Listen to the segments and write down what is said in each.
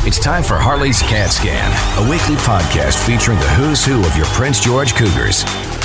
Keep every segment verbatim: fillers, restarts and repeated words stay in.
It's time for Harley's Cat Scan, a weekly podcast featuring the who's who of your Prince George Cougars.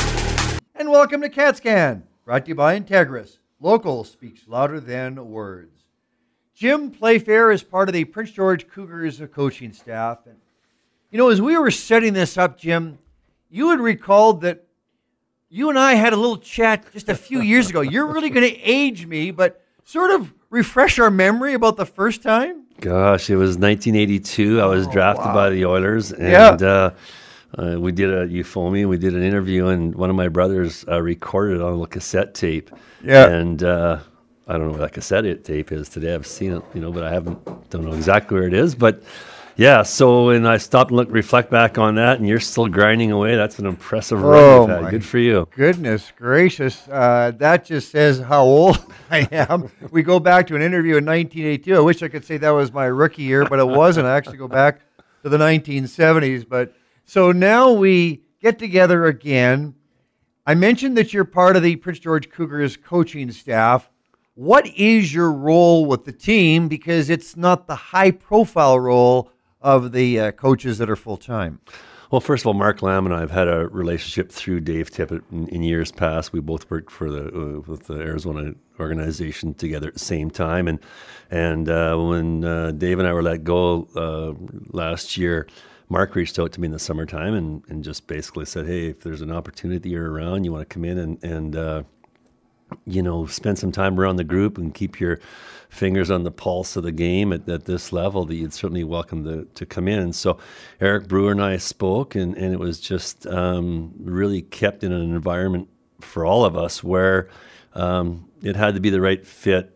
And welcome to Cat Scan, brought to you by Integris. Local speaks louder than words. Jim Playfair is part of the Prince George Cougars coaching staff. And, you know, as we were setting this up, Jim, you had recalled that you and I had a little chat just a few years ago. You're really going to age me, but sort of refresh our memory about the first time? Gosh, it was nineteen eighty-two. I was Oh, drafted wow. by the Oilers, and Yeah. uh, uh, we did a Euphomia. We did an interview, and one of my brothers uh, recorded it on a cassette tape. Yeah. And uh, I don't know where that cassette tape is today. I've seen it, you know, but I haven't. Don't know exactly where it is. But yeah. So, and I stopped and look, reflect back on that, and you're still grinding away. That's an impressive run Oh, you've had. my Good for you. Goodness gracious. Uh, that just says how old I am. We go back to an interview in nineteen eighty-two. I wish I could say that was my rookie year, but it wasn't. I actually go back to the nineteen seventies. But so now we get together again. I mentioned that you're part of the Prince George Cougars coaching staff. What is your role with the team? Because it's not the high-profile role of the uh, coaches that are full-time. Well, first of all, Mark Lamb and I have had a relationship through Dave Tippett in, in years past. We both worked for the uh, with the Arizona organization together at the same time, and and uh, when uh, Dave and I were let go uh, last year, Mark reached out to me in the summertime and, and just basically said, "Hey, if there's an opportunity you're around, you want to come in and and uh, you know, spend some time around the group and keep your fingers on the pulse of the game at, at this level, that you'd certainly welcome to, to come in." So Eric Brewer and I spoke, and, and it was just um, really kept in an environment for all of us where um, it had to be the right fit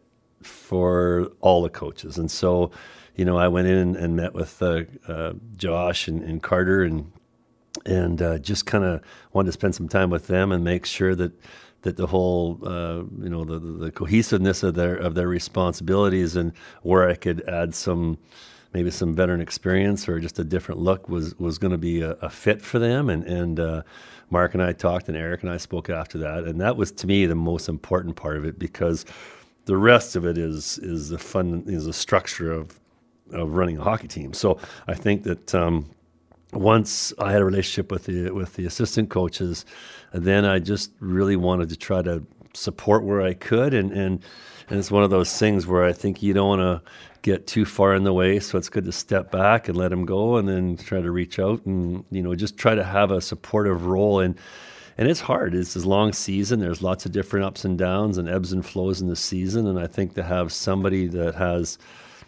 for all the coaches. And so, you know, I went in and, and met with uh, uh, Josh and, and Carter and and uh, just kind of wanted to spend some time with them and make sure that that the whole, uh, you know, the, the cohesiveness of their of their responsibilities and where I could add some, maybe some veteran experience or just a different look was was going to be a, a fit for them. And and uh, Mark and I talked, and Eric and I spoke after that, and that was to me the most important part of it, because the rest of it is is the fun is the structure of of running a hockey team. So I think that. Um, Once I had a relationship with the with the assistant coaches, then I just really wanted to try to support where I could, and and, and it's one of those things where I think you don't want to get too far in the way, so it's good to step back and let them go, and then try to reach out and, you know, just try to have a supportive role. And and it's hard. It's a long season. There's lots of different ups and downs and ebbs and flows in the season, and I think to have somebody that has,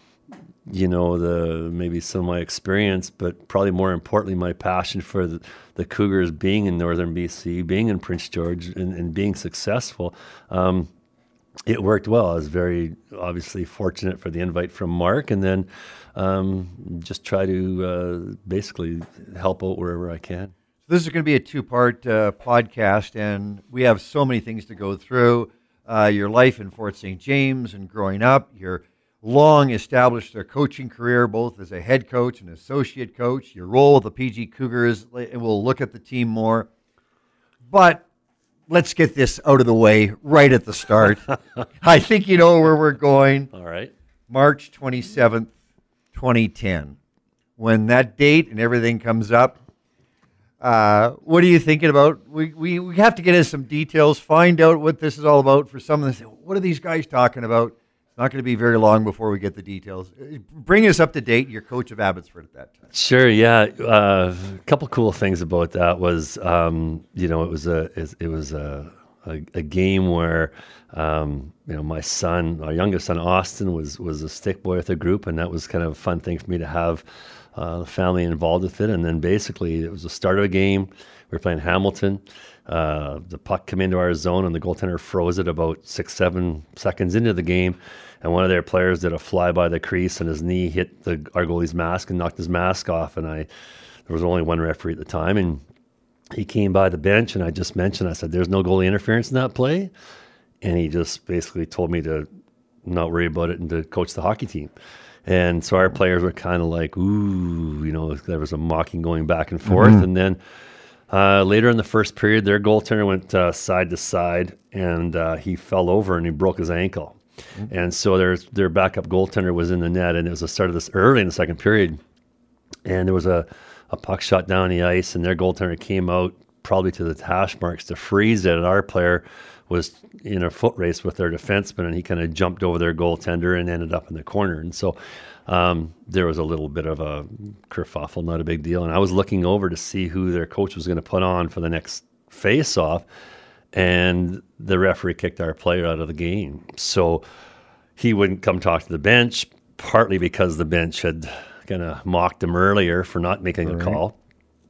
you know, the maybe some of my experience, but probably more importantly, my passion for the, the Cougars being in Northern B C, being in Prince George, and, and being successful. Um, it worked well. I was very obviously fortunate for the invite from Mark, and then um, just try to uh, basically help out wherever I can. This is going to be a two-part uh, podcast, and we have so many things to go through. Uh, your life in Fort Saint James and growing up, your long established uh, coaching career, both as a head coach and associate coach, your role with the P G Cougars, and we'll look at the team more. But let's get this out of the way right at the start. I think you know where we're going. All right. March twenty-seventh, twenty ten. When that date and everything comes up, uh, what are you thinking about? We, we we have to get into some details, find out what this is all about for some of them. What are these guys talking about? Not going to be very long before we get the details. Bring us up to date. You're coach of Abbotsford at that time. Sure. Yeah. Uh, a couple cool things about that was, um, you know, it was a it was a a, a game where, um, you know, my son, our youngest son Austin, was was a stick boy with the group, and that was kind of a fun thing for me to have uh, the family involved with it. And then basically, it was the start of a game. We were playing Hamilton. Uh, the puck came into our zone, and the goaltender froze it about six, seven seconds into the game. And one of their players did a fly by the crease, and his knee hit the our goalie's mask and knocked his mask off. And I, there was only one referee at the time, and he came by the bench, and I just mentioned, I said, "There's no goalie interference in that play," and he just basically told me to not worry about it and to coach the hockey team. And so our players were kind of like, "Ooh," you know, there was a mocking going back and forth, mm-hmm. and then. Uh, later in the first period, their goaltender went uh, side to side, and uh, he fell over and he broke his ankle. Mm-hmm. And so their their backup goaltender was in the net, and it was the start of this early in the second period. and there was a, a puck shot down the ice, and their goaltender came out probably to the hash marks to freeze it, and our player was in a foot race with their defenseman, and he kind of jumped over their goaltender and ended up in the corner. And so um, there was a little bit of a kerfuffle, not a big deal. And I was looking over to see who their coach was going to put on for the next face-off, and the referee kicked our player out of the game. So he wouldn't come talk to the bench, partly because the bench had kind of mocked him earlier for not making right. a call.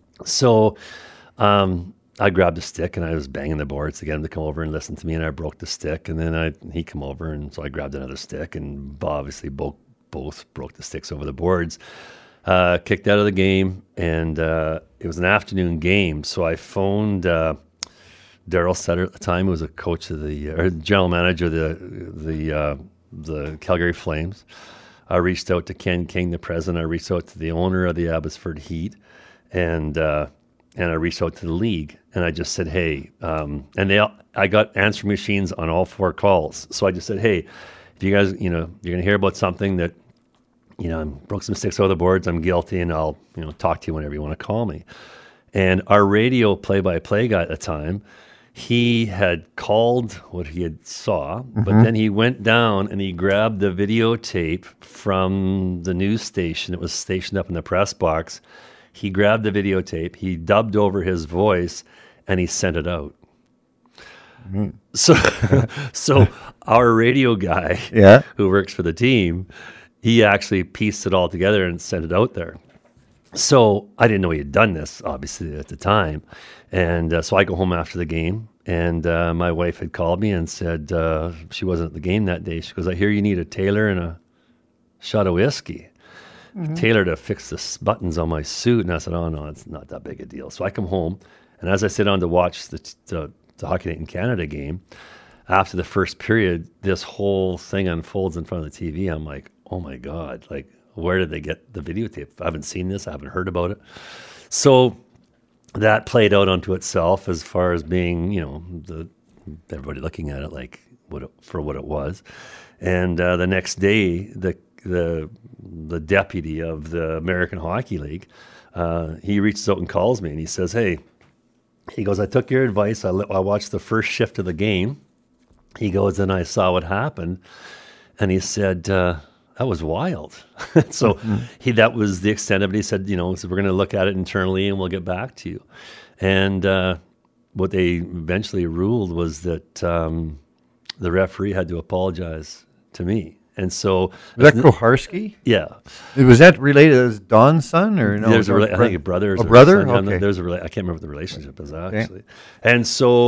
So um, I grabbed a stick and I was banging the boards to get him to come over and listen to me, and I broke the stick, and then I he come over, and so I grabbed another stick, and obviously both both broke the sticks over the boards. Uh, kicked out of the game, and uh, it was an afternoon game, so I phoned uh, Daryl Sutter at the time, who was a coach of the or general manager of the the uh, the Calgary Flames. I reached out to Ken King, the president. I reached out to the owner of the Abbotsford Heat, and uh, and I reached out to the league, and I just said, hey, um, and they, I got answering machines on all four calls. So I just said, hey, if you guys, you know, you're gonna hear about something that, you know, I broke some sticks over the boards, I'm guilty, and I'll, you know, talk to you whenever you want to call me. And our radio play-by-play guy at the time, he had called what he had saw, mm-hmm. but then he went down and he grabbed the videotape from the news station. It was stationed up in the press box. He grabbed the videotape, he dubbed over his voice, and he sent it out. Mm-hmm. So, so our radio guy, yeah. who works for the team, he actually pieced it all together and sent it out there. So I didn't know he had done this, obviously, at the time. And uh, so I go home after the game, and uh, my wife had called me and said uh, she wasn't at the game that day. She goes, I hear you need a tailor and a shot of whiskey. Mm-hmm. Tailor to fix the s- buttons on my suit. And I said, oh, no, it's not that big a deal. So I come home, and as I sit down to watch the, the, the Hockey Night in Canada game, after the first period, this whole thing unfolds in front of the T V. I'm like, oh, my God, like, where did they get the videotape? I haven't seen this. I haven't heard about it. So that played out onto itself as far as being, you know, the everybody looking at it like what it, for what it was. And uh, the next day, the the the deputy of the American Hockey League, uh, he reaches out and calls me, and he says, hey, he goes, I took your advice. I, I watched the first shift of the game. He goes, and I saw what happened. And he said, uh, that was wild. so mm-hmm. he that was the extent of it. He said, you know, so we're going to look at it internally and we'll get back to you. And uh, what they eventually ruled was that um, the referee had to apologize to me. And so was that Koharski? Yeah. Was that related as Don's son or no? There's a rela- I think a brother. A brother? Son. Okay. There's a rela- I can't remember what the relationship is actually. Okay. And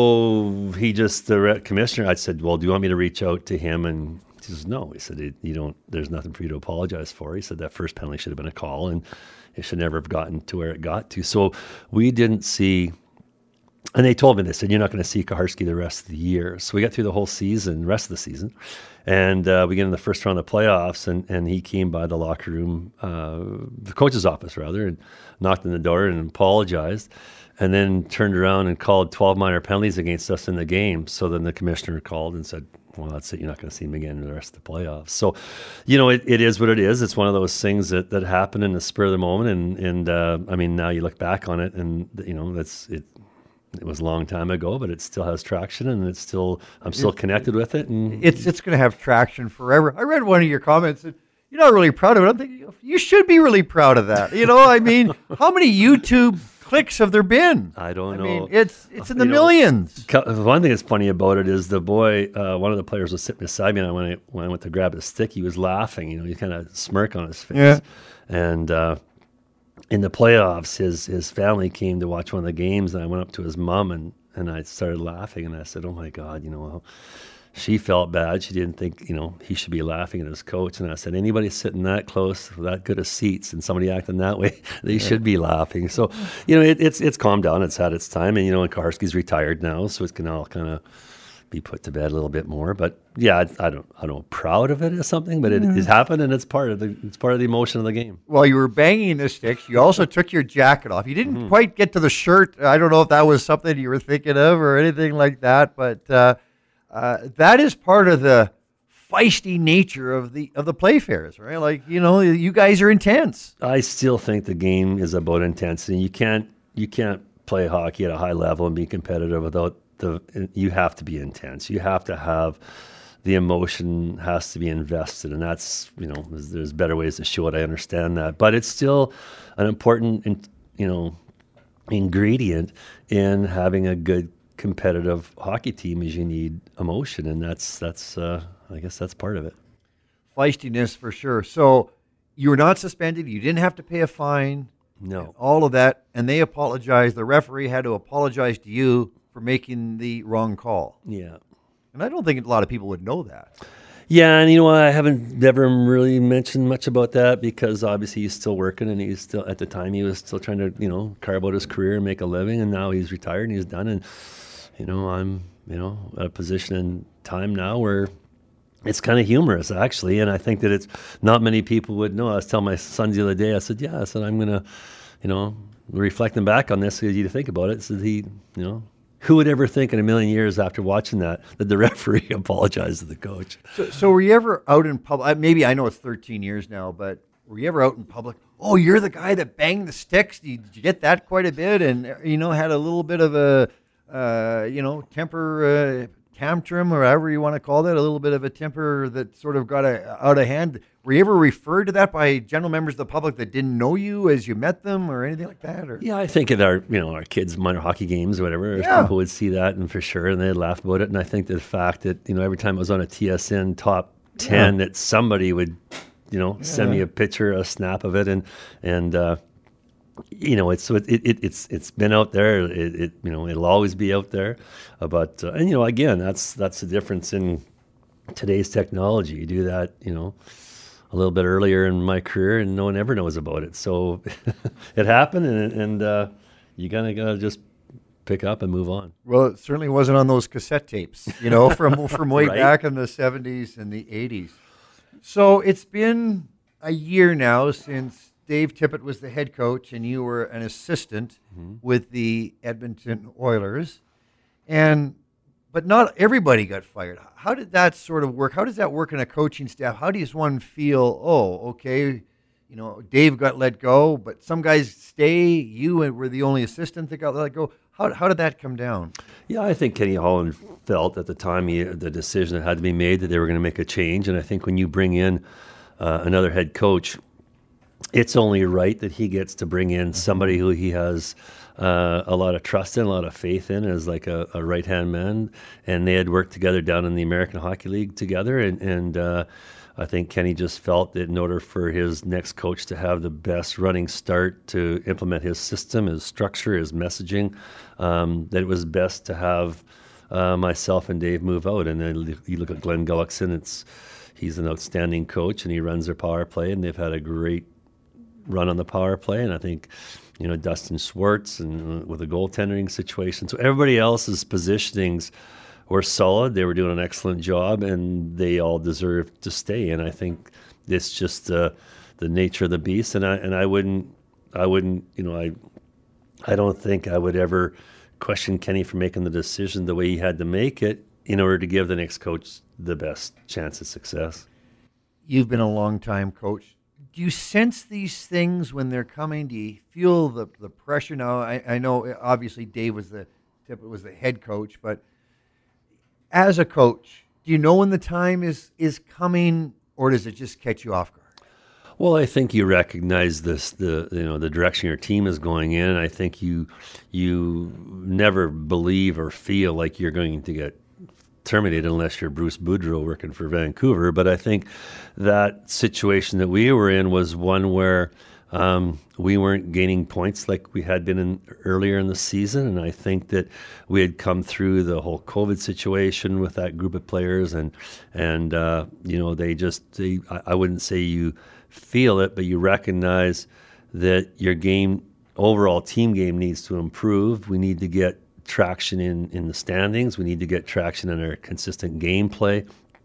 so he just the re- commissioner. I said, well, do you want me to reach out to him? And he says, no. He said, you don't. There's nothing for you to apologize for. He said that first penalty should have been a call, and it should never have gotten to where it got to. So we didn't see. And they told me, they said, you're not going to see Koharski the rest of the year. So we got through the whole season, rest of the season. And uh, we get in the first round of the playoffs, and, and he came by the locker room, uh, the coach's office, rather, and knocked on the door and apologized, and then turned around and called twelve minor penalties against us in the game. So then the commissioner called and said, well, that's it. You're not going to see him again in the rest of the playoffs. So, you know, it, it is what it is. It's one of those things that, that happen in the spur of the moment. And, and uh, I mean, now you look back on it, and, you know, that's it. It was a long time ago, but it still has traction, and it's still I'm still it, connected with it. And it's it's going to have traction forever. I read one of your comments that you're not really proud of it. I'm thinking you should be really proud of that. You know, I mean, how many YouTube clicks have there been? I don't I know. Mean, it's it's in the you millions. Know, one thing that's funny about it is the boy, uh, one of the players was sitting beside me, and when I when I went to grab his stick, he was laughing. You know, he kind of smirk on his face. Yeah. And uh, in the playoffs, his his family came to watch one of the games, and I went up to his mom and. And I started laughing, and I said, oh, my God, you know, she felt bad. She didn't think, you know, he should be laughing at his coach. And I said, anybody sitting that close, that good of seats, and somebody acting that way, they yeah. should be laughing. So, you know, it, it's it's calmed down. It's had its time. And, you know, and Koharski's retired now, so it can all kind of be put to bed a little bit more. But, yeah, I, I don't I don't know, proud of it or something, but it, mm. it happened, and it's part of the it's part of the emotion of the game. Well, you were banging the sticks. You also took your jacket off. You didn't mm-hmm. quite get to the shirt. I don't know if that was something you were thinking of or anything like that, but uh, uh, that is part of the feisty nature of the of the Playfairs, right? Like, you know, you guys are intense. I still think the game is about intensity. You can't you can't play hockey at a high level and be competitive without the. You have to be intense. You have to have the emotion has to be invested, and that's, you know, there's, there's better ways to show it. I understand that, but it's still an important, you know, ingredient in having a good competitive hockey team is you need emotion, and that's that's uh, I guess that's part of it. Feistiness for sure. So you were not suspended. You didn't have to pay a fine. No, all of that, and they apologized. The referee had to apologize to you for making the wrong call. Yeah, and I don't think a lot of people would know that. Yeah, and you know what? I haven't never really mentioned much about that because obviously he's still working, and he's still at the time he was still trying to, you know, carve out his career and make a living, and now he's retired and he's done. And you know, I'm, you know, at a position in time now where it's kind of humorous, actually, and I think that it's not many people would know. I was telling my sons the other day, I said, yeah, I said, I'm going to, you know, reflecting back on this, you to think about it, said he, you know, who would ever think in a million years after watching that, that the referee apologized to the coach? So, so were you ever out in public, maybe I know it's thirteen years now, but were you ever out in public, oh, you're the guy that banged the sticks, did you get that quite a bit, and, you know, had a little bit of a, uh, you know, temper, uh, tantrum, or however you want to call that, a little bit of a temper that sort of got a, out of hand. Were you ever referred to that by general members of the public that didn't know you as you met them or anything like that? Or? Yeah, I think at our, you know, our kids' minor hockey games or whatever, yeah. people would see that, and for sure, and they'd laugh about it. And I think the fact that, you know, every time I was on a T S N top ten, yeah. that somebody would, you know, yeah. send me a picture, a snap of it, and and uh, you know, it's so it, it it's it's been out there. It, it you know, it'll always be out there. Uh, but uh, and you know, again, that's that's the difference in today's technology. You do that, you know, a little bit earlier in my career, and no one ever knows about it. So it happened, and and uh, you kind of gotta just pick up and move on. Well, it certainly wasn't on those cassette tapes, you know, from from way right? back in the seventies and the eighties. So it's been a year now since Dave Tippett was the head coach and you were an assistant mm-hmm. with the Edmonton Oilers. And but not everybody got fired. How did that sort of work? How does that work in a coaching staff? How does one feel, oh, okay, you know, Dave got let go, but some guys stay, you were the only assistant that got let go. How how did that come down? Yeah, I think Kenny Holland felt at the time he, the decision that had to be made that they were going to make a change. And I think when you bring in uh, another head coach, it's only right that he gets to bring in somebody who he has uh, a lot of trust in, a lot of faith in, as like a, a right-hand man. And they had worked together down in the American Hockey League together. And, and uh, I think Kenny just felt that in order for his next coach to have the best running start to implement his system, his structure, his messaging, um, that it was best to have uh, myself and Dave move out. And then you look at Glenn Gullickson, it's he's an outstanding coach, and he runs their power play, and they've had a great run on the power play. And I think, you know, Dustin Schwartz and uh, with a goaltending situation. So everybody else's positionings were solid. They were doing an excellent job, and they all deserved to stay. And I think it's just uh, the nature of the beast. And I and I wouldn't, I wouldn't, you know, I, I don't think I would ever question Kenny for making the decision the way he had to make it in order to give the next coach the best chance of success. You've been a long time coach. Do you sense these things when they're coming? Do you feel the, the pressure now? I, I know obviously Dave was the was the head coach, but as a coach, do you know when the time is, is coming, or does it just catch you off guard? Well, I think you recognize this, the you know the direction your team is going in. I think you you never believe or feel like you're going to get terminated unless you're Bruce Boudreau working for Vancouver. But I think that situation that we were in was one where um, we weren't gaining points like we had been in earlier in the season. And I think that we had come through the whole COVID situation with that group of players. And, and uh, you know, they just, they, I, I wouldn't say you feel it, but you recognize that your game, overall team game needs to improve. We need to get traction in, in the standings. We need to get traction in our consistent gameplay.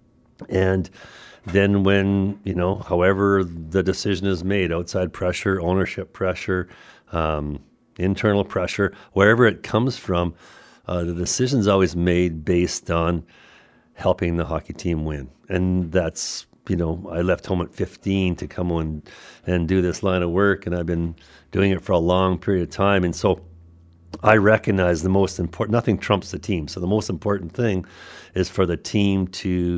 And then when, you know, however the decision is made, outside pressure, ownership pressure, um, internal pressure, wherever it comes from, uh, the decision's always made based on helping the hockey team win. And that's, you know, I left home at fifteen to come on and do this line of work, and I've been doing it for a long period of time. And so I recognize the most important, nothing trumps the team. So the most important thing is for the team to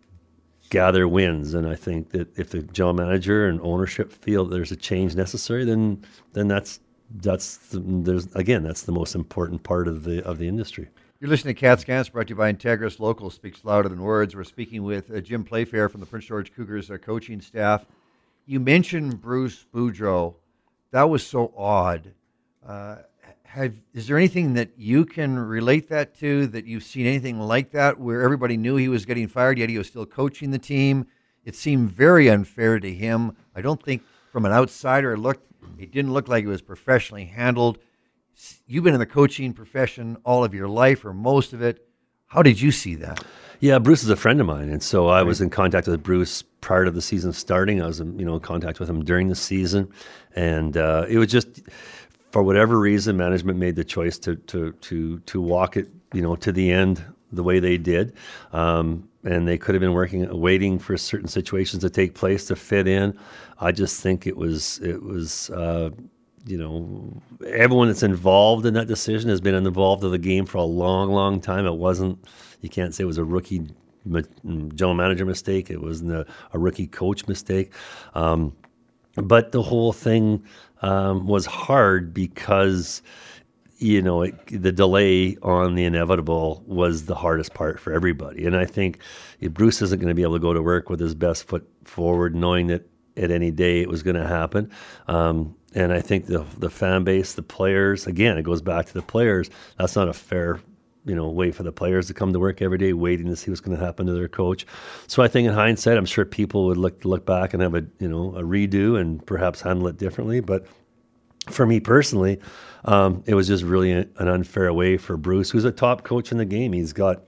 gather wins. And I think that if the general manager and ownership feel that there's a change necessary, then then that's that's the, there's again that's the most important part of the of the industry. You're listening to Cat Scans, brought to you by Integris. Local speaks louder than words. We're speaking with uh, Jim Playfair from the Prince George Cougars uh, coaching staff. You mentioned Bruce Boudreau. That was so odd. Uh, have is there anything that you can relate that to, that you've seen anything like that, where everybody knew he was getting fired, yet he was still coaching the team? It seemed very unfair to him. I don't think from an outsider it looked, it didn't look like it was professionally handled. You've been in the coaching profession all of your life, or most of it. How did you see that? Yeah, Bruce is a friend of mine, and so I was in contact with Bruce prior to the season starting. I was, you know, in contact with him during the season, and uh, it was just, for whatever reason, management made the choice to to to to walk it, you know, to the end the way they did, um, and they could have been working, waiting for certain situations to take place to fit in. I just think it was it was. Uh, You know, everyone that's involved in that decision has been involved in the game for a long, long time. It wasn't, you can't say it was a rookie general manager mistake. It wasn't a, a rookie coach mistake. Um, but the whole thing um, was hard because, you know, it, the delay on the inevitable was the hardest part for everybody. And I think if Bruce isn't going to be able to go to work with his best foot forward, knowing that at any day it was going to happen. Um, and I think the the fan base, the players, again, it goes back to the players. That's not a fair, you know, way for the players to come to work every day waiting to see what's going to happen to their coach. So I think in hindsight, I'm sure people would look look back and have a, you know, a redo and perhaps handle it differently. But for me personally, um, it was just really a, an unfair way for Bruce, who's a top coach in the game. He's got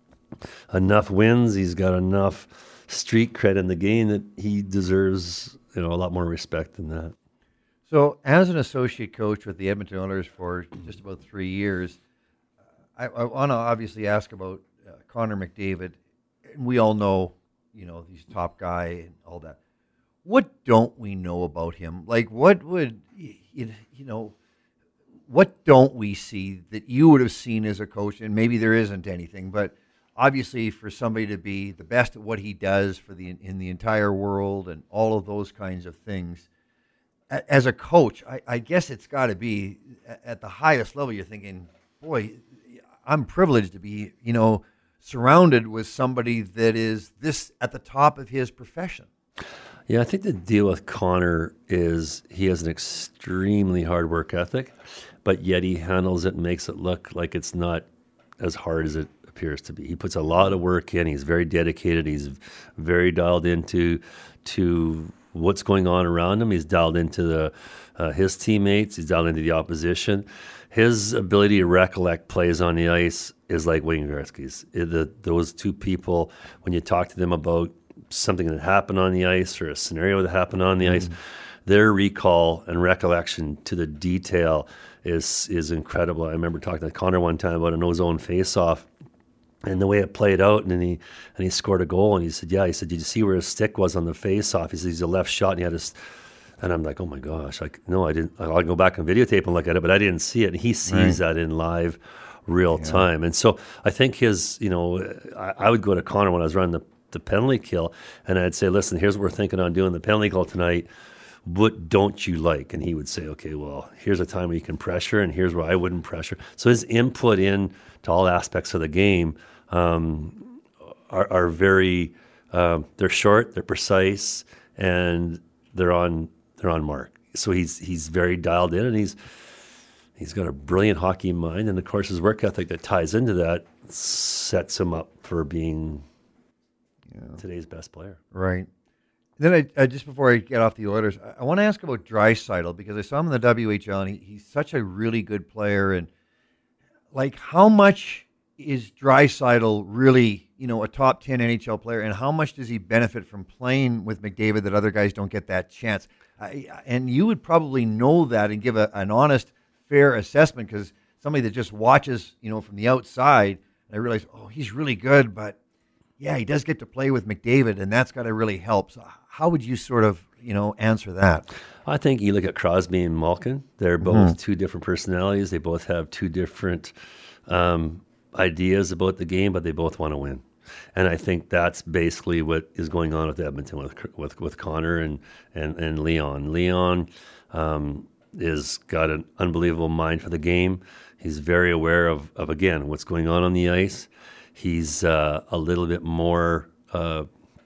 enough wins. He's got enough street cred in the game that he deserves, you know, a lot more respect than that. So, as an associate coach with the Edmonton Oilers for just about three years, I, I want to obviously ask about uh, Connor McDavid. And we all know, you know, he's top guy and all that. What don't we know about him? Like, what would you, you know? What don't we see that you would have seen as a coach? And maybe there isn't anything, but obviously, for somebody to be the best at what he does for the in the entire world and all of those kinds of things, as a coach, I, I guess it's got to be at the highest level. You're thinking, boy, I'm privileged to be, you know, surrounded with somebody that is this at the top of his profession. Yeah, I think the deal with Connor is he has an extremely hard work ethic, but yet he handles it and makes it look like it's not as hard as it appears to be. He puts a lot of work in. He's very dedicated. He's very dialed into to what's going on around him. He's dialed into the uh, his teammates. He's dialed into the opposition. His ability to recollect plays on the ice is like Wayne Gretzky's. The, those two people, when you talk to them about something that happened on the ice or a scenario that happened on the mm. ice, their recall and recollection to the detail is is incredible. I remember talking to Connor one time about an ozone face-off and the way it played out, and then he and he scored a goal, and he said, yeah, he said, did you see where his stick was on the face-off? He said, he's a left shot, and he had his, and I'm like, oh my gosh, like, no, I didn't, I'll go back and videotape and look at it, but I didn't see it, and he sees right. that in live real yeah. time. And so I think his, you know, I, I would go to Connor when I was running the, the penalty kill, and I'd say, listen, here's what we're thinking on doing the penalty kill tonight. What don't you like? And he would say, okay, well, here's a time where you can pressure, and here's where I wouldn't pressure. So his input in to all aspects of the game um, are, are very, uh, they're short, they're precise, and they're on they're on mark. So he's he's very dialed in, and he's he's got a brilliant hockey mind, and of course his work ethic that ties into that sets him up for being yeah. today's best player. Right. Then I, uh, just before I get off the Oilers, I, I want to ask about Draisaitl, because I saw him in the W H L, and he, he's such a really good player. And like, how much is Draisaitl really, you know, a top ten N H L player, and how much does he benefit from playing with McDavid that other guys don't get that chance? I, and you would probably know that and give a, an honest, fair assessment, because somebody that just watches, you know, from the outside, and I realize, oh, he's really good, but yeah, he does get to play with McDavid, and that's got to really help. So how would you sort of, you know, answer that? I think you look at Crosby and Malkin. They're both mm-hmm. two different personalities. They both have two different um, ideas about the game, but they both want to win. And I think that's basically what is going on with Edmonton, with with, with Connor and, and, and Leon. Leon um, is got an unbelievable mind for the game. He's very aware of, of again, what's going on on the ice. He's uh, a little bit more uh,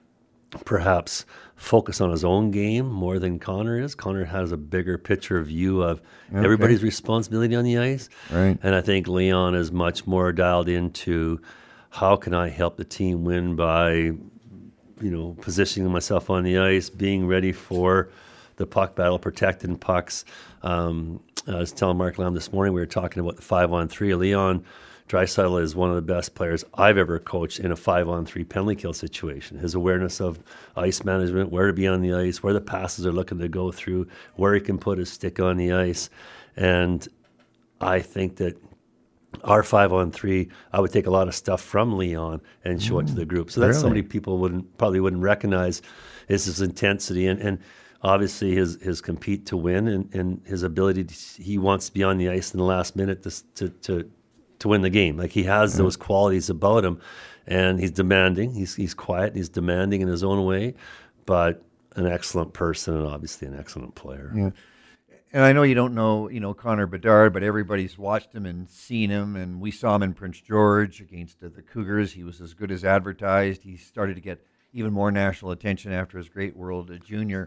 perhaps focused on his own game more than Connor is. Connor has a bigger picture view of okay. everybody's responsibility on the ice. Right. And I think Leon is much more dialed into how can I help the team win by, you know, positioning myself on the ice, being ready for the puck battle, protecting pucks. Um, I was telling Mark Lamb this morning, we were talking about the five-on-three. Leon Draisaitl is one of the best players I've ever coached in a five-on-three penalty kill situation. His awareness of ice management, where to be on the ice, where the passes are looking to go through, where he can put his stick on the ice. And I think that our five-on-three, I would take a lot of stuff from Leon and show mm, it to the group. So that's really? Somebody people wouldn't probably wouldn't recognize is his intensity and, and obviously his his compete to win and, and his ability to, he wants to be on the ice in the last minute to to to, to win the game. Like he has mm. those qualities about him, and he's demanding. He's he's quiet. And he's demanding in his own way, but an excellent person and obviously an excellent player. Yeah. And I know you don't know, you know, Connor Bedard, but everybody's watched him and seen him, and we saw him in Prince George against the, the Cougars. He was as good as advertised. He started to get even more national attention after his great World Junior.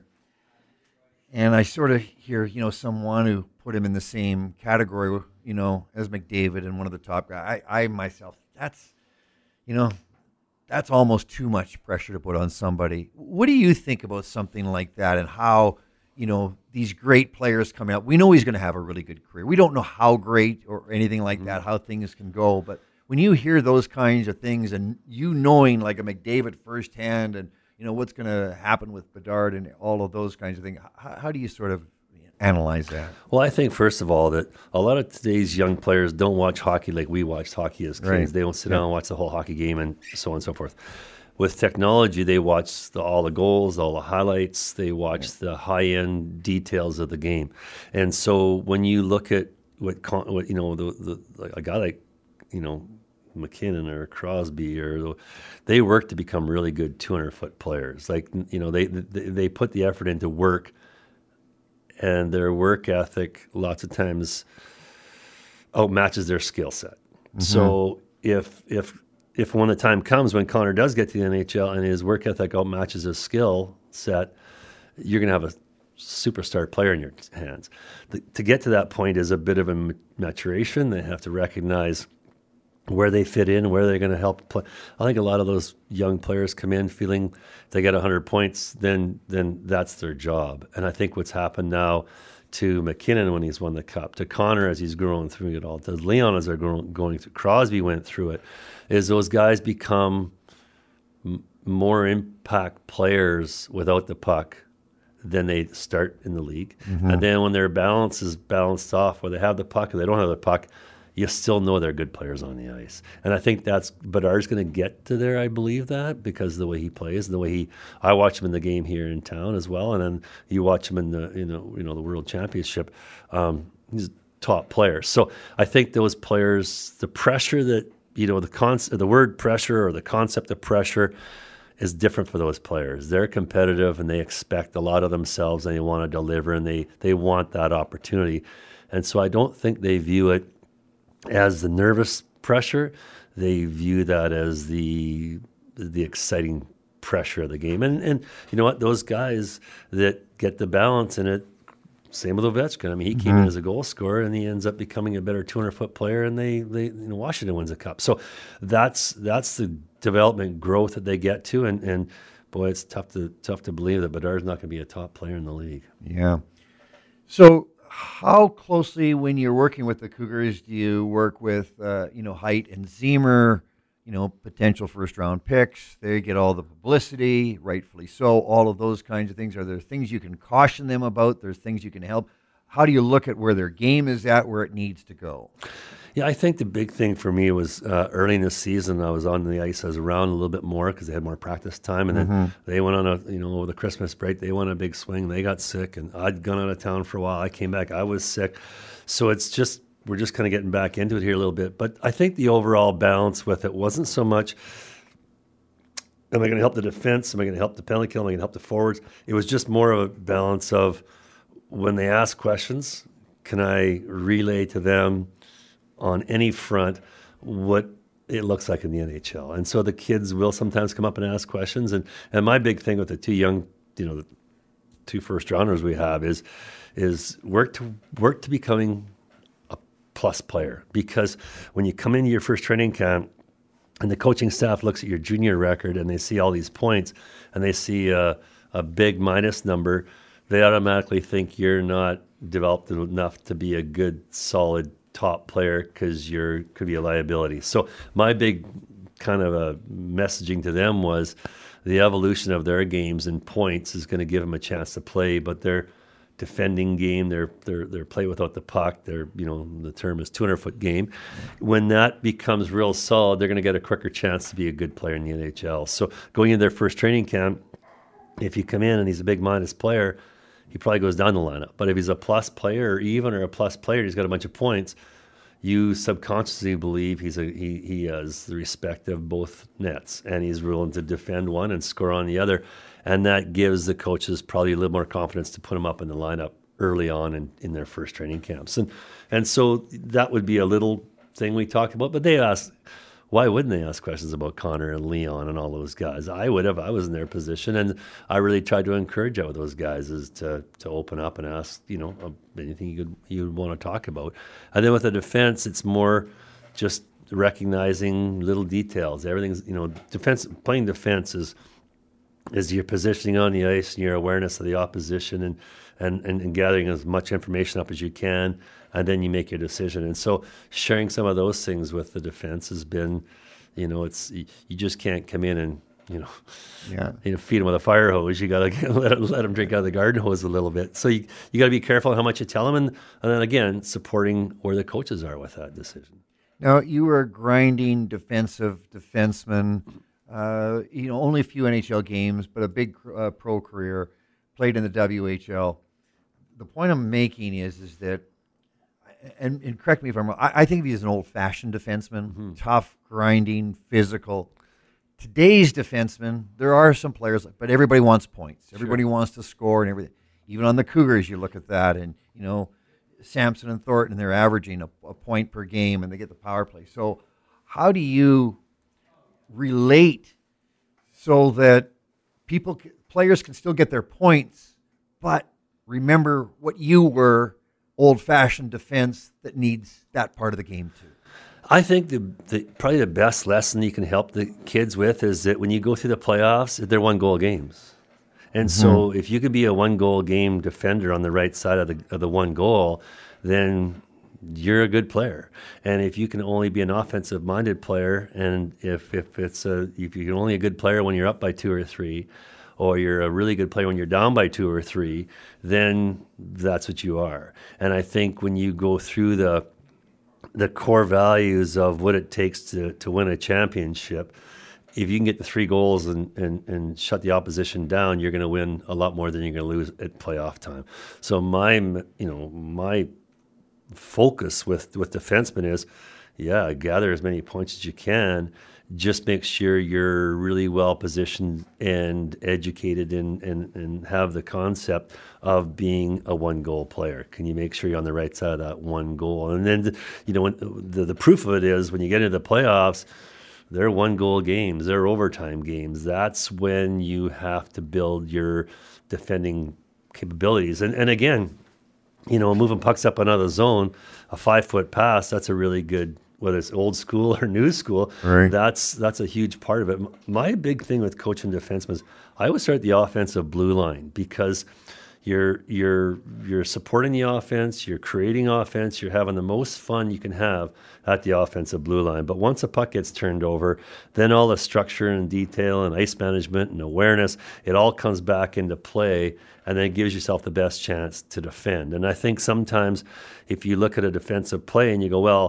And I sort of hear, you know, someone who put him in the same category, you know, as McDavid and one of the top guys. I, I myself, that's, you know, that's almost too much pressure to put on somebody. What do you think about something like that and how, you know, these great players coming up? We know he's going to have a really good career. We don't know how great or anything like that, how things can go. But when you hear those kinds of things and you knowing like a McDavid firsthand and, you know, what's going to happen with Bedard and all of those kinds of things, how, how do you sort of analyze that? Well, I think, first of all, that a lot of today's young players don't watch hockey like we watched hockey as kids. Right. They don't sit yeah. down and watch the whole hockey game and so on and so forth. With technology, they watch the, all the goals, all the highlights. They watch yeah. the high-end details of the game, and so when you look at what, what you know, the, the like a guy like, you know, McKinnon or Crosby, or the, they work to become really good two hundred foot players. Like, you know, they, they they put the effort into work, and their work ethic lots of times outmatches their skill set. Mm-hmm. So if if If when the time comes when Connor does get to the N H L and his work ethic outmatches his skill set, you're going to have a superstar player in your hands. The, to get to that point is a bit of a maturation. They have to recognize where they fit in, where they're going to help play. I think a lot of those young players come in feeling if they get one hundred points, then then that's their job. And I think what's happened now to McKinnon when he's won the Cup, to Connor as he's growing through it all, to Leon as they're growing, going through, Crosby went through it, is those guys become m- more impact players without the puck than they start in the league. Mm-hmm. And then when their balance is balanced off, where they have the puck or they don't have the puck, you still know they're good players on the ice. And I think that's, Bedard's going to get to there, I believe that, because of the way he plays, and the way he, I watch him in the game here in town as well, and then you watch him in the, you know, you know, the World Championship. Um, he's a top player. So I think those players, the pressure that, you know, the con- the word pressure or the concept of pressure is different for those players. They're competitive and they expect a lot of themselves and they want to deliver and they, they want that opportunity. And so I don't think they view it as the nervous pressure. They view that as the the exciting pressure of the game. And and you know what? Those guys that get the balance in it, same with Ovechkin. I mean, he mm-hmm. came in as a goal scorer and he ends up becoming a better two hundred foot player, and they, they you know, Washington wins a cup. So that's that's the development growth that they get to. And, and boy, it's tough to tough to believe that Bedard's not going to be a top player in the league. Yeah. So how closely, when you're working with the Cougars, do you work with, uh, you know, Heidt and Zemer, you know, potential first-round picks? They get all the publicity, rightfully so, all of those kinds of things. Are there things you can caution them about? There's things you can help? How do you look at where their game is at, where it needs to go? Yeah, I think the big thing for me was uh, early in the season, I was on the ice, I was around a little bit more because they had more practice time, and mm-hmm. then they went on a, you know, over the Christmas break, they went on a big swing, they got sick, and I'd gone out of town for a while, I came back, I was sick, so it's just, we're just kind of getting back into it here a little bit, but I think the overall balance with it wasn't so much, am I going to help the defense, am I going to help the penalty kill, am I going to help the forwards? It was just more of a balance of, when they ask questions, can I relay to them on any front what it looks like in the N H L? And so the kids will sometimes come up and ask questions. And, and my big thing with the two young, you know, the two first rounders we have is is work to work to becoming a plus player. Because when you come into your first training camp and the coaching staff looks at your junior record and they see all these points and they see a, a big minus number, they automatically think you're not developed enough to be a good, solid top player because you're could be a liability. So my big kind of a messaging to them was the evolution of their games and points is going to give them a chance to play, but their defending game, their their their play without the puck, their, you know, the term is two hundred foot game. When that becomes real solid, they're going to get a quicker chance to be a good player in the N H L. So going into their first training camp, if you come in and he's a big minus player, he probably goes down the lineup. But if he's a plus player or even or a plus player, he's got a bunch of points, you subconsciously believe he's a he he has the respect of both nets and he's willing to defend one and score on the other. And that gives the coaches probably a little more confidence to put him up in the lineup early on in, in their first training camps. And and so that would be a little thing we talk about. But they ask, why wouldn't they ask questions about Connor and Leon and all those guys? I would have. I was in their position, and I really tried to encourage out those guys is to to open up and ask, you know, anything you could you would want to talk about. And then with the defense, it's more just recognizing little details. Everything's, you know, defense. Playing defense is is your positioning on the ice and your awareness of the opposition and and and, and gathering as much information up as you can. And then you make your decision. And so sharing some of those things with the defense has been, you know, it's you just can't come in and, you know, yeah. you know feed them with a fire hose. You got to let, let them drink out of the garden hose a little bit. So you you got to be careful how much you tell them. And, and then, again, supporting where the coaches are with that decision. Now, you were a grinding defensive defenseman, uh, you know, only a few N H L games, but a big uh, pro career, played in the W H L. The point I'm making is, is that And, and correct me if I'm wrong, I, I think of you as an old-fashioned defenseman, mm-hmm. tough, grinding, physical. Today's defenseman, there are some players, but everybody wants points. Everybody sure. wants to score and everything. Even on the Cougars, you look at that, and, you know, Sampson and Thornton, they're averaging a, a point per game, and they get the power play. So how do you relate so that people, players can still get their points, but remember what you were, old-fashioned defense that needs that part of the game too? I think the, the probably the best lesson you can help the kids with is that when you go through the playoffs, they're one-goal games. And mm-hmm. so if you could be a one-goal game defender on the right side of the of the one goal, then you're a good player. And if you can only be an offensive-minded player, and if, if it's a if you're only a good player when you're up by two or three, or you're a really good player when you're down by two or three, then that's what you are. And I think when you go through the the core values of what it takes to, to win a championship, if you can get the three goals and, and, and shut the opposition down, you're going to win a lot more than you're going to lose at playoff time. So my, you know, my focus with, with defensemen is, yeah, gather as many points as you can. Just make sure you're really well positioned and educated and, and, and have the concept of being a one goal player. Can you make sure you're on the right side of that one goal? And then, you know, when, the, the proof of it is when you get into the playoffs, they're one goal games, they're overtime games. That's when you have to build your defending capabilities. And, and again, you know, moving pucks up another zone, a five foot pass, that's a really good, whether it's old school or new school, right. that's that's a huge part of it. My big thing with coaching defensemen is I always start at the offensive blue line because you're you're you're supporting the offense, you're creating offense, you're having the most fun you can have at the offensive blue line. But once a puck gets turned over, then all the structure and detail and ice management and awareness, it all comes back into play, and then it gives yourself the best chance to defend. And I think sometimes if you look at a defensive play and you go, well,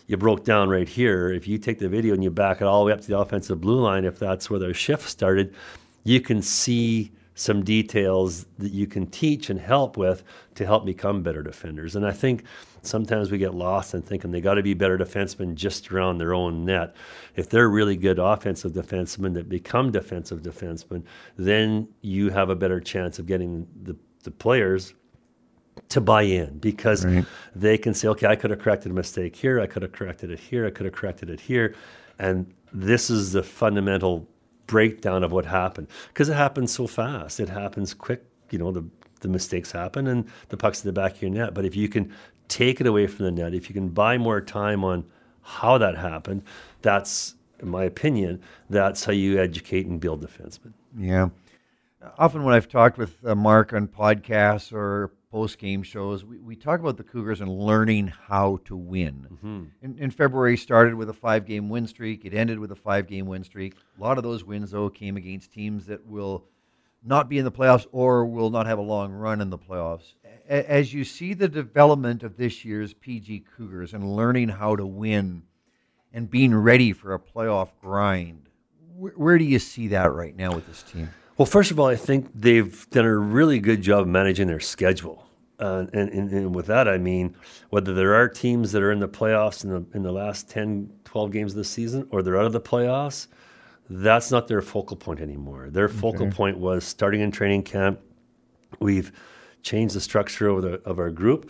you broke down right here. If you take the video and you back it all the way up to the offensive blue line, if that's where their shift started, you can see some details that you can teach and help with to help become better defenders. And I think sometimes we get lost in thinking they got to be better defensemen just around their own net. If they're really good offensive defensemen that become defensive defensemen, then you have a better chance of getting the, the players to buy in, because right. they can say, okay, I could have corrected a mistake here, I could have corrected it here, I could have corrected it here. And this is the fundamental breakdown of what happened, because it happens so fast. It happens quick. You know, the the mistakes happen and the puck's in the back of your net. But if you can take it away from the net, if you can buy more time on how that happened, that's, in my opinion, that's how you educate and build defensemen. Yeah. Often when I've talked with uh, Mark on podcasts or post-game shows, we, we talk about the Cougars and learning how to win. Mm-hmm. In, in February, started with a five-game win streak. It ended with a five-game win streak. A lot of those wins, though, came against teams that will not be in the playoffs or will not have a long run in the playoffs. A- as you see the development of this year's P G Cougars and learning how to win and being ready for a playoff grind, wh- where do you see that right now with this team? Well, first of all, I think they've done a really good job managing their schedule. Uh, and, and, and with that, I mean, whether there are teams that are in the playoffs in the in the last ten, twelve games of the season, or they're out of the playoffs, that's not their focal point anymore. Their okay. focal point was starting in training camp. We've changed the structure of, the, of our group.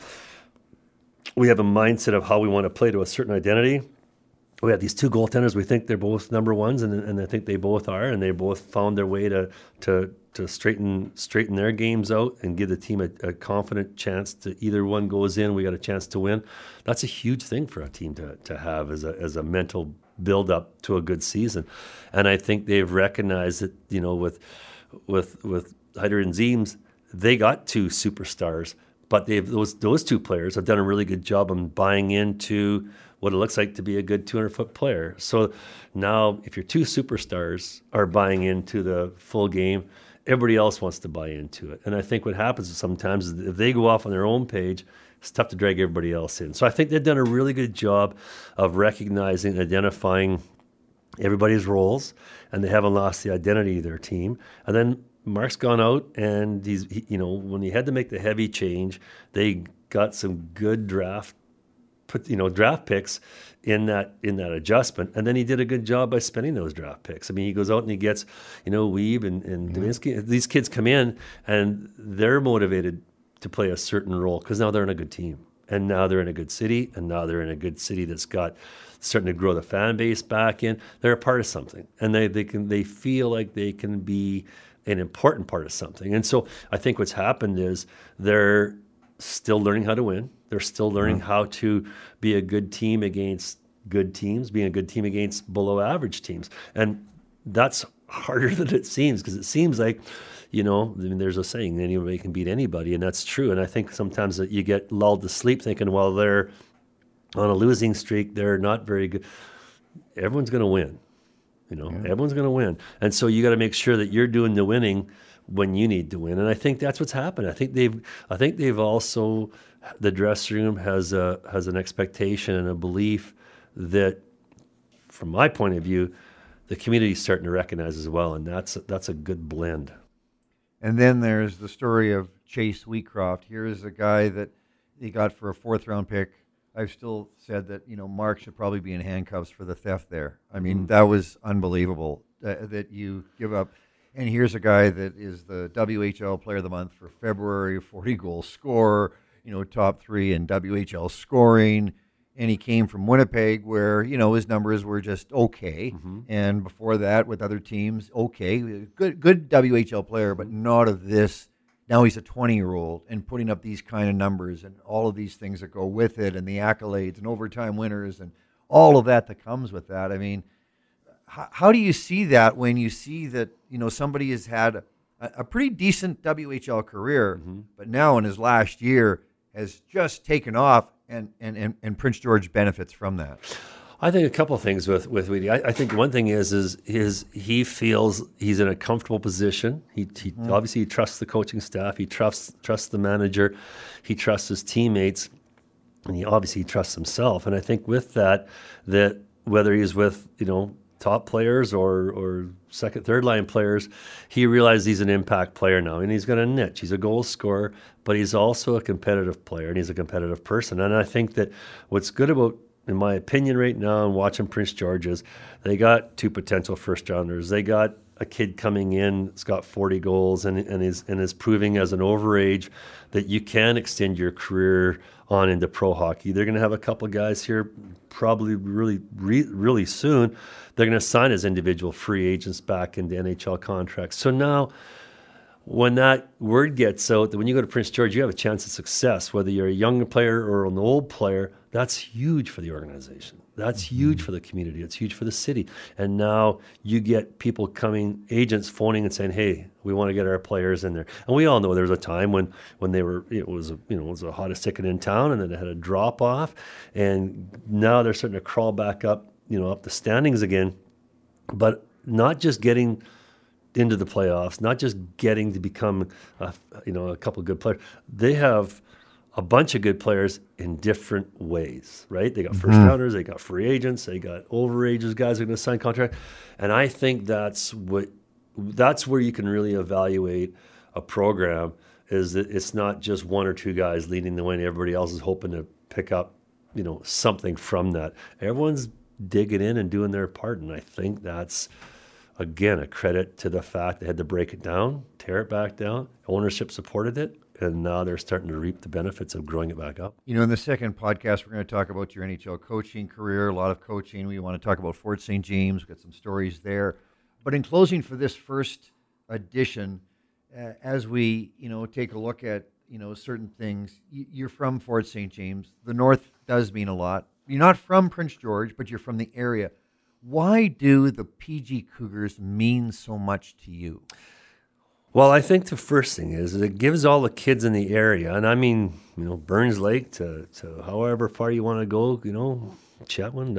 We have a mindset of how we want to play to a certain identity. We have these two goaltenders. We think they're both number ones, and and I think they both are, and they both found their way to to to straighten straighten their games out and give the team a, a confident chance to either one goes in, we got a chance to win. That's a huge thing for a team to to have as a as a mental build up to a good season, and I think they've recognized that, you know, with with with Heider and Zeems, they got two superstars, but they've those those two players have done a really good job on buying into what it looks like to be a good two hundred foot player. So now if your two superstars are buying into the full game, everybody else wants to buy into it. And I think what happens sometimes is if they go off on their own page, it's tough to drag everybody else in. So I think they've done a really good job of recognizing and identifying everybody's roles, and they haven't lost the identity of their team. And then Mark's gone out, and he's, he, you know, when he had to make the heavy change, they got some good draft put you know draft picks in that in that adjustment, and then he did a good job by spending those draft picks. I mean, he goes out and he gets, you know, Weeb and, and mm-hmm. Dubinsky. These kids come in and they're motivated to play a certain role because now they're in a good team, and now they're in a good city, and now they're in a good city that's got starting to grow the fan base back in. They're a part of something, and they they can they feel like they can be an important part of something. And so I think what's happened is they're still learning how to win. They're still learning mm-hmm. how to be a good team against good teams, being a good team against below average teams. And that's harder than it seems, because it seems like, you know, I mean, there's a saying, anybody can beat anybody, and that's true. And I think sometimes that you get lulled to sleep thinking, well, they're on a losing streak, they're not very good. Everyone's going to win. You know, yeah. everyone's going to win. And so you got to make sure that you're doing the winning when you need to win. And I think that's what's happened. I think they've I think they've also, the dressing room has a has an expectation and a belief that, from my point of view, the community's starting to recognize as well, and that's that's a good blend. And then there's the story of Chase Wheatcroft. Here is a guy that he got for a fourth round pick. I've still said that, you know, Mark should probably be in handcuffs for the theft there. I mean, mm-hmm. that was unbelievable uh, that you give up. And here's a guy that is the W H L Player of the Month for February, forty-goal scorer, you know, top three in W H L scoring. And he came from Winnipeg where, you know, his numbers were just okay. Mm-hmm. And before that, with other teams, okay. Good good W H L player, but not of this. Now he's a twenty-year-old and putting up these kind of numbers and all of these things that go with it, and the accolades and overtime winners and all of that that comes with that. I mean, how, how do you see that when you see that, you know, somebody has had a, a pretty decent W H L career, mm-hmm. but now in his last year has just taken off, and, and, and, and Prince George benefits from that? I think a couple of things with with Weedy. I, I think one thing is is his he feels he's in a comfortable position. He, he mm. obviously he trusts the coaching staff. He trusts trusts the manager. He trusts his teammates, and he obviously trusts himself. And I think with that, that whether he's with, you know, top players or or second, third line players, he realizes he's an impact player now, and he's got a niche. He's a goal scorer, but he's also a competitive player, and he's a competitive person. And I think that what's good about, in my opinion, right now, and watching Prince George is they got two potential first rounders. They got a kid coming in that's got forty goals and and is and is proving as an overage that you can extend your career on into pro hockey. They're going to have a couple of guys here probably really re, really soon. They're going to sign as individual free agents back into N H L contracts. So now, when that word gets out that when you go to Prince George, you have a chance of success, whether you're a young player or an old player, that's huge for the organization. That's huge for the community. It's huge for the city. And now you get people coming, agents phoning and saying, "Hey, we want to get our players in there." And we all know there was a time when when they were, it was, you know, it was the hottest ticket in town, and then it had a drop off. And now they're starting to crawl back up, you know, up the standings again. But not just getting into the playoffs, not just getting to become, a, you know, a couple of good players. They have a bunch of good players in different ways, right? They got first mm-hmm. rounders, they got free agents, they got overages, guys who are going to sign contract. And I think that's what, that's where you can really evaluate a program, is that it's not just one or two guys leading the way and everybody else is hoping to pick up, you know, something from that. Everyone's digging in and doing their part. And I think that's, again, a credit to the fact they had to break it down, tear it back down. Ownership supported it, and now they're starting to reap the benefits of growing it back up. You know, in the second podcast, we're going to talk about your N H L coaching career, a lot of coaching. We want to talk about Fort Saint James. We've got some stories there. But in closing for this first edition, uh, as we, you know, take a look at, you know, certain things, you're from Fort Saint James. The North does mean a lot. You're not from Prince George, but you're from the area. Why do the P G Cougars mean so much to you? Well, I think the first thing is that it gives all the kids in the area, and I mean, you know, Burns Lake to, to however far you want to go, you know, Chetwynd.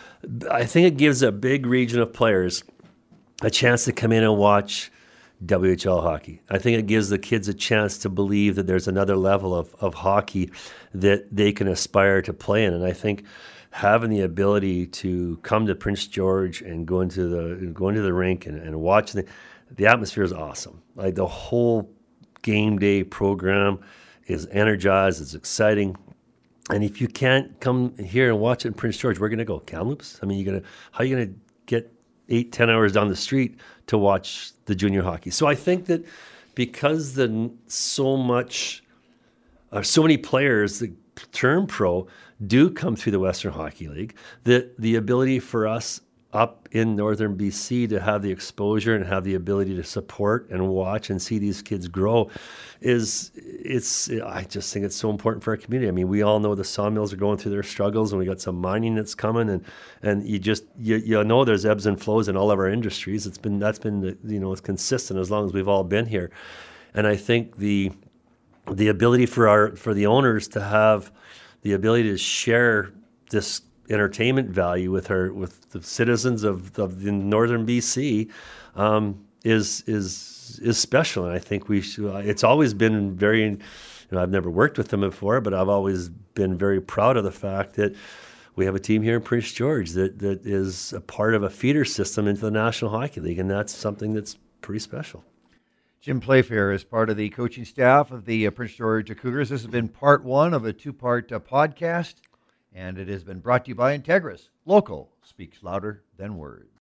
I think it gives a big region of players a chance to come in and watch W H L hockey. I think it gives the kids a chance to believe that there's another level of, of hockey that they can aspire to play in. And I think having the ability to come to Prince George and go into the go into the rink and, and watch the the atmosphere is awesome. Like the whole game day program is energized, it's exciting. And if you can't come here and watch it in Prince George, we're gonna go Kamloops. I mean, you're gonna how are you gonna get eight, ten hours down the street to watch the junior hockey? So I think that because the so much, uh, so many players that turn pro do come through the Western Hockey League, that the ability for us up in northern B C to have the exposure and have the ability to support and watch and see these kids grow is, it's, I just think it's so important for our community. I mean, we all know the sawmills are going through their struggles, and we got some mining that's coming, and, and you just, you, you know, there's ebbs and flows in all of our industries. It's been, that's been, you know, it's consistent as long as we've all been here. And I think the, the ability for our, for the owners to have the ability to share this entertainment value with her, with the citizens of, of the northern B C, um, is is is special. And I think we should, it's always been very, you know, I've never worked with them before, but I've always been very proud of the fact that we have a team here in Prince George that that is a part of a feeder system into the National Hockey League, and that's something that's pretty special. Jim Playfair is part of the coaching staff of the uh, Prince George Cougars. This has been part one of a two-part uh, podcast. And it has been brought to you by Integris. Local speaks louder than words.